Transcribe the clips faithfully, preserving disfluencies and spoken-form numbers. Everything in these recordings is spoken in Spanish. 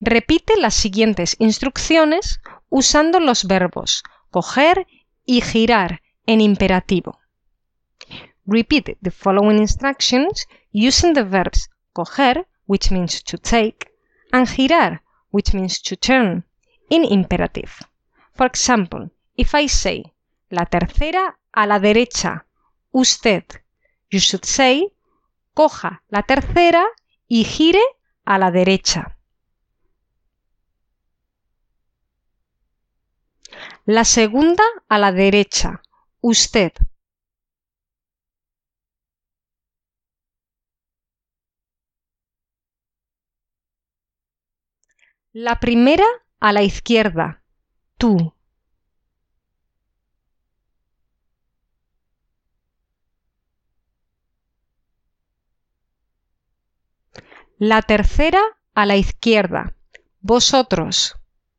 Repite las siguientes instrucciones usando los verbos coger y girar en imperativo. Repeat the following instructions using the verbs coger, which means to take, and girar, which means to turn, in imperative. For example, if I say, la tercera a la derecha, usted, you should say, coja la tercera y gire a la derecha. La segunda a la derecha, usted. La primera a la izquierda, tú. La tercera a la izquierda, vosotros.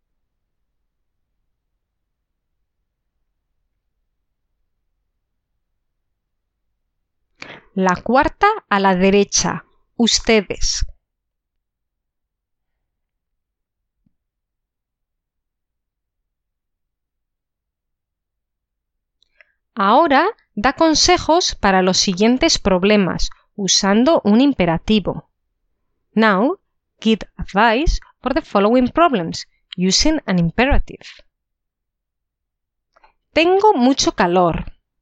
La cuarta a la derecha, ustedes. Ahora da consejos para los siguientes problemas usando un imperativo. Now, give advice for the following problems using an imperative. Tengo mucho calor.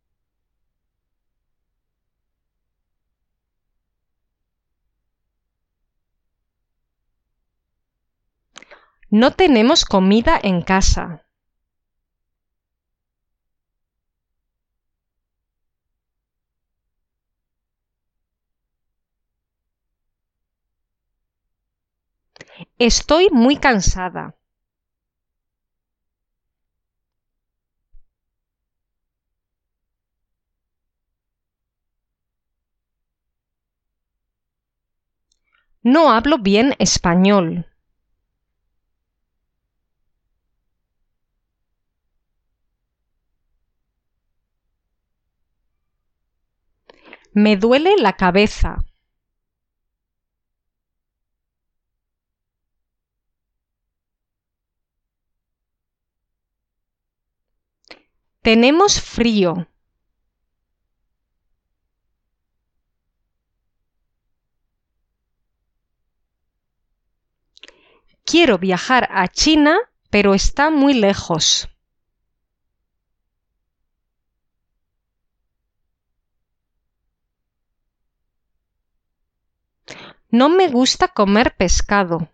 No tenemos comida en casa. Estoy muy cansada. No hablo bien español. Me duele la cabeza. Tenemos frío. Quiero viajar a China, pero está muy lejos. No me gusta comer pescado.